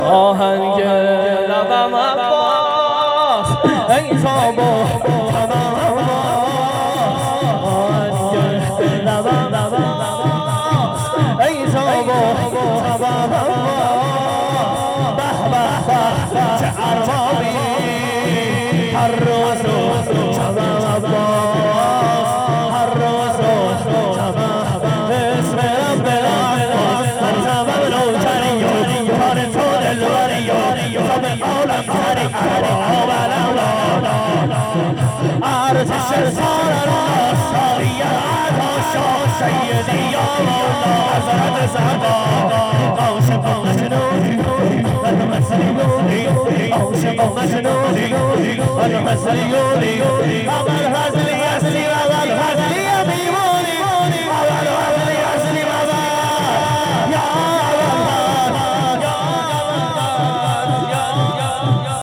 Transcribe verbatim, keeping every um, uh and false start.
آهنگ لبم عباس ای صابو لبم عباس آهنگ لبم عباس ای صابو لبم عباس به به به چه اربابی هر روز لبم عباس هر روز لبم اسم رب العالمین سبب نوچری کار تو دلبری سب عالم سری ارتش سارا ساری عطا سیدی یا مولا حضرت زبا عاشق و مجنون المسیونی عاشق و مجنون المسیونی